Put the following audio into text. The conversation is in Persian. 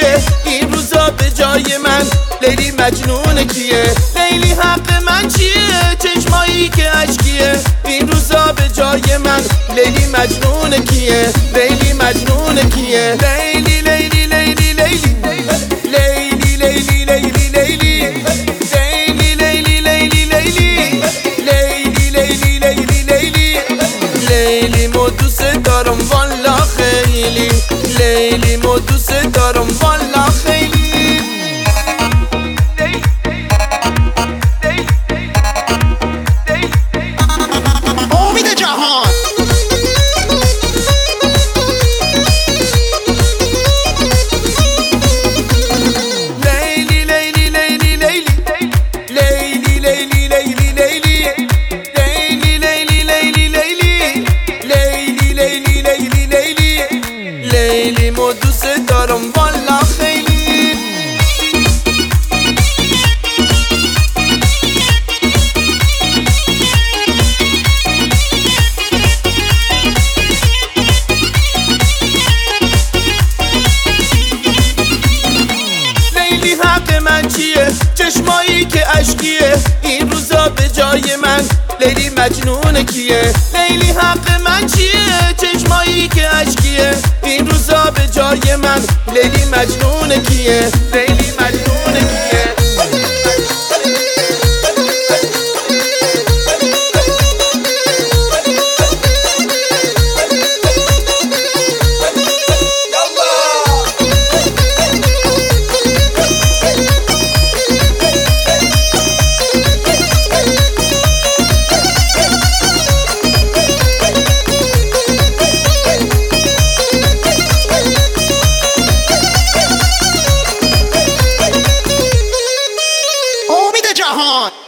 کیه این روزا به جای من؟ لیلی مجنون کیه؟ لیلی حق من چیه؟ چشمایی که اشکیه این روزا به جای من؟ لیلی مجنون کیه؟ لیلی مجنون کیه؟ لیلی لیلی لیلی لیلی لیلی لیلی لیلی لیلی لیلی لیلی لیلی لیلی لیلی لیلی لیلی لیلی مو دوست دارم والا خیلی، لیلی مو دوست دارم والا خیلی. امید جهان لیلی مو دوست دارم والا خیلی. لیلی حق من چیه؟ چشمایی که اشکیه این روزا به جای من؟ لیلی مجنون کیه؟ لیلی حق من چیه؟ چشمایی که اشکیه این روزا به جای من؟ لیلی مجنون کیه؟ لیلی مجنون کیه؟ امید جهان